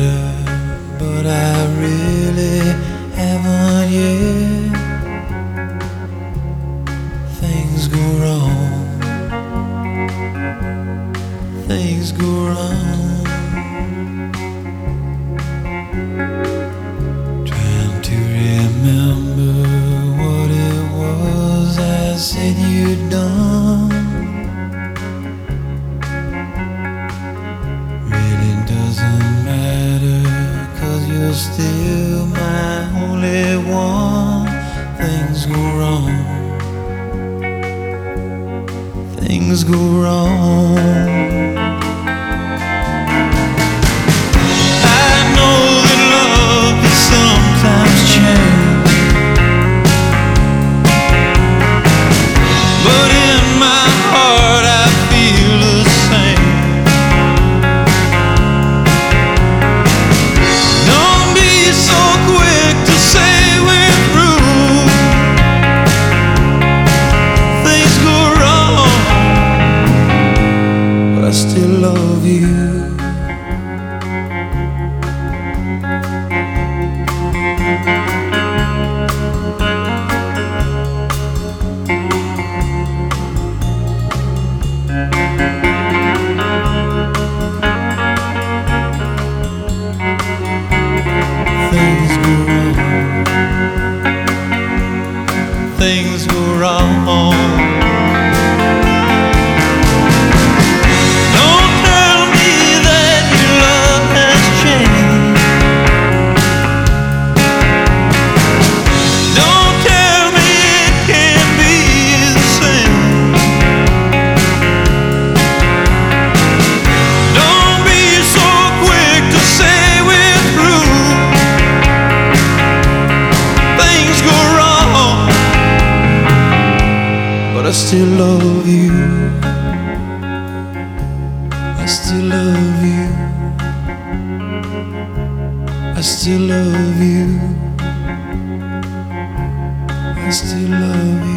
better, but I really haven't yet. Things go wrong, things go wrong. Trying to remember what it was I said you'd done. Really doesn't matter, 'cause you're still my only one. Things go wrong, things go wrong. I know that love can sometimes change, but in my heart I feel the same. Don't be so quick to say we're through. Things go wrong, but I still love you. Things go wrong, things go wrong. Don't tell me that your love has changed. Don't tell me it can't be the same. Don't be so quick to say we're through. Things go wrong, but I still love you. I still love you. I still love you. I still love you.